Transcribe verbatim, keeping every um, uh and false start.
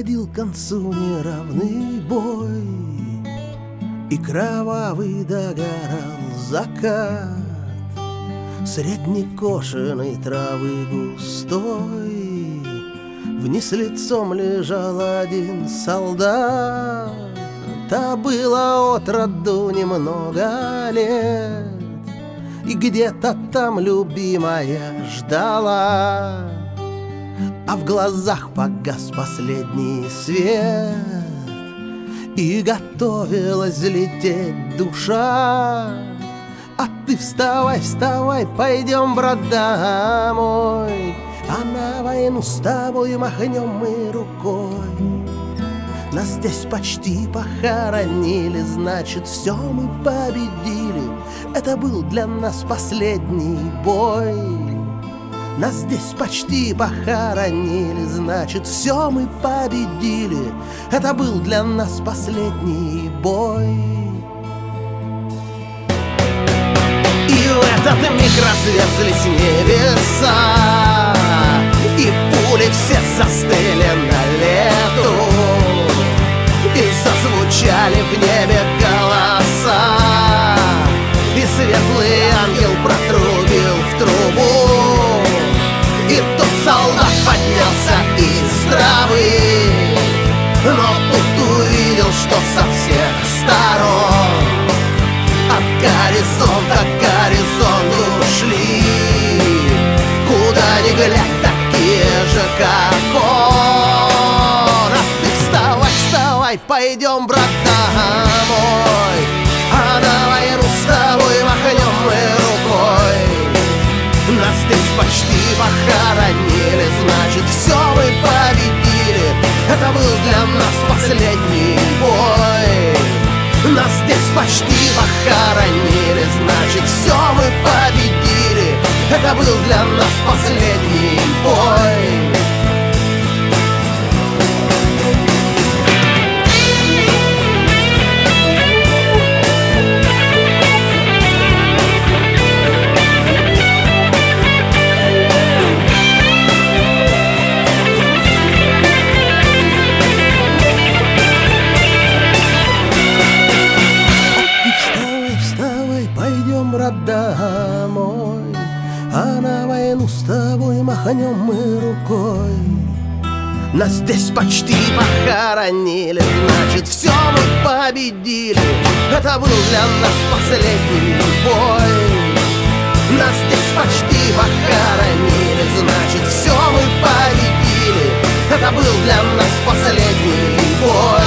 подходил к концу неравный бой, и кровавый догорал закат средней кошеной травы густой. Вниз лицом лежал один солдат, а было от роду немного лет, и где-то там любимая ждала, а в глазах погас последний свет, и готовилась взлететь душа. А ты вставай, вставай, пойдем, брат, домой, а на войну с тобой махнем мы рукой. Нас здесь почти похоронили, значит, все мы победили. Это был для нас последний бой. Нас здесь почти похоронили, значит, все мы победили. Это был для нас последний бой. И в этот миг разверзлись небеса, и пули все застыли на лету, и зазвучали в небе голоса, и светлый ангел протрубил в трубу, и тот солдат поднялся из травы, но тут увидел, что со всех сторон от горизонта к горизонту шли, куда ни глянь, такие же, как он. А ты вставай, вставай, пойдем, брат, домой, а на войну с тобой махнем мы рукой. Нас здесь почти похоронили, значит, все мы победили. Это был для нас последний бой. Нас здесь почти похоронили, значит, все мы победили. Это был для нас последний бой. Домой, а на войну с тобой махнем мы рукой. Нас здесь почти похоронили, значит, все мы победили. Это был для нас последний бой. Нас здесь почти похоронили, значит, все мы победили. Это был для нас последний бой.